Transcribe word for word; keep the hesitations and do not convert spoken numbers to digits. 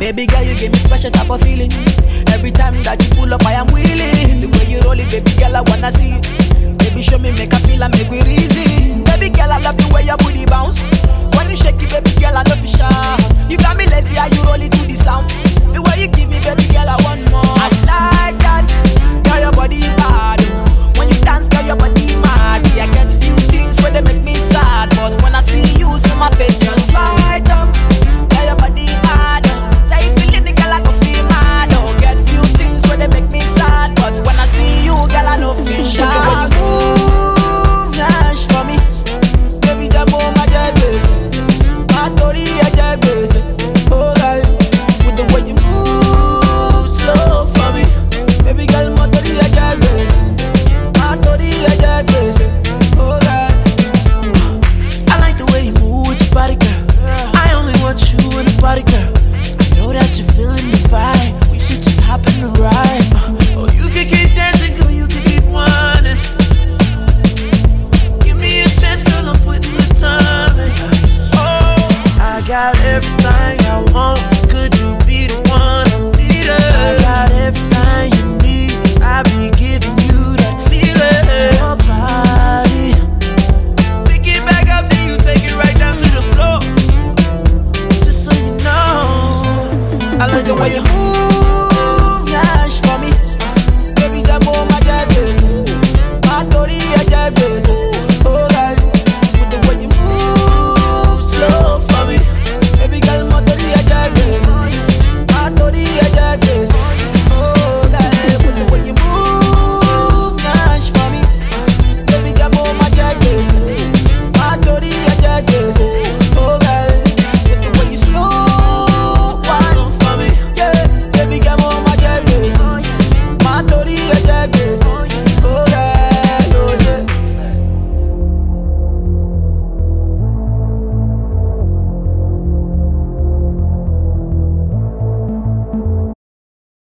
Baby girl, you give me special type of feeling. Every time that you pull up, I am willing. The way you roll it, baby girl, I wanna see it. Baby, show me, make a feel and make we reason. Baby girl, I love the way your booty bounce. When you shake it, baby girl, I love you sharp. You got me lazy, how you roll it to the sound. The way you give me, baby girl, I want more. I like that. Girl, your body bad. When you dance, girl, your body mad. See, I get few things where they make me sad, but when I see you, see my face just light up. Girl, your body mad. Say you feel it, the girl, I can feel mad. Oh, get few things where they make me sad, but when I see you, girl, I know feel shy. When you move, dash for me, baby, jump on my jet base. My story, I jet base. Oh, girl, with the way you move, slow for me, baby, girl, my story, I jet base. My story, I jet base. Oh, girl, I like the way you move with your body, girl. I only want you in the body, girl. I know that you're feeling the vibe. We should just hop in the ride. Uh, oh, you can keep dancing, girl. You can keep whining. Give me a chance, girl. I'm putting the time in. Oh, I got everything I want. Could you be the one I need? I got everything you need. I be giving you that feeling. Your body. Pick it back up, then you take it right down to the floor. Just so you know, I like the way you move.